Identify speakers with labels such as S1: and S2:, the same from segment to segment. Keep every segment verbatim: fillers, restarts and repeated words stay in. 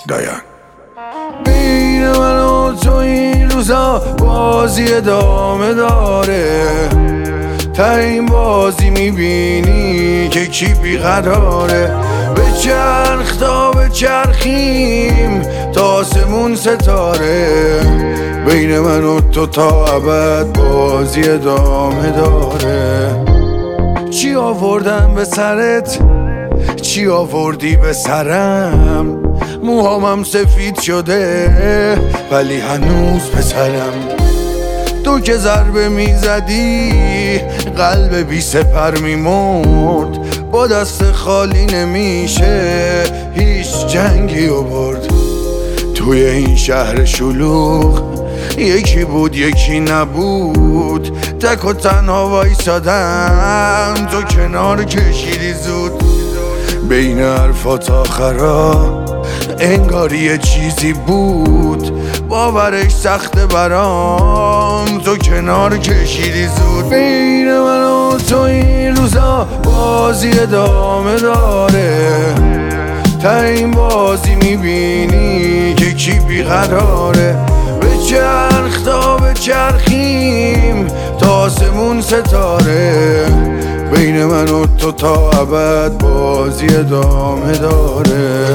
S1: دایان. بین من و تو این روزا بازی ادامه داره، تا این بازی میبینی که کی بیقراره. به چرخ تا به چرخیم تا آسمون ستاره، بین من و تو تا ابد بازی ادامه داره. چی آوردم به سرت، چی آوردی به سرم، موهامم سفید شده ولی هنوز پسرم. تو که ضربه میزدی قلب بی سپر میمرد، با دست خالی نمیشه هیچ جنگی و برد. توی این شهر شلوغ یکی بود یکی نبود، تک و تنها وایسادم تو کنار کشیدی زود. بین حرفات آخرا انگاری یه چیزی بود، باورش سخته برام تو کنار کشیدی زود. بین من و تو این روزا بازی ادامه داره، تا این بازی میبینی که کی بیقراره. به چرخ تا به چرخیم تا آسمون ستاره، بین من و تو تا ابد بازی ادامه داره.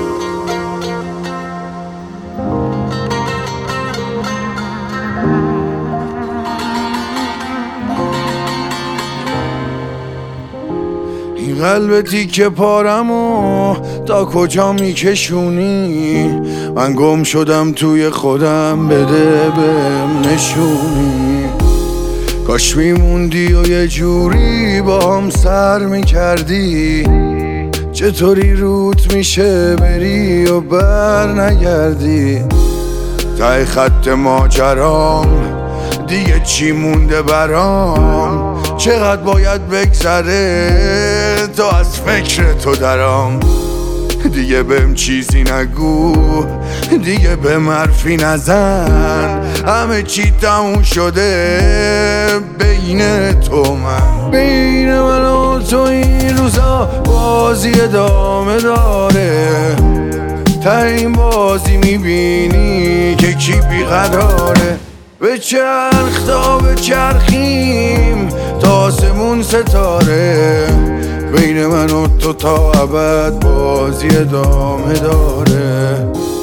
S1: این قلب تیکه پارمو تا کجا میکشونی، من گم شدم توی خودم، بده بهم نشونی. کاش میموندی و یه جوری با هم سر میکردی، چطوری روت میشه بری و بر نگردی. ته خط ماجرام دیگه چی مونده برام، چقدر باید بگذره تا از فکر تو درام. دیگه بهم چیزی نگو، دیگه بهم حرفی نزن، همه چی تموم شده بین تو من. بین من و تو این روزا بازی ادامه داره، تا این بازی میبینی که کی بیقراره. به چرخ تا به چرخیم تا آسمون ستاره، بین من و تو تا ابد بازی ادامه داره.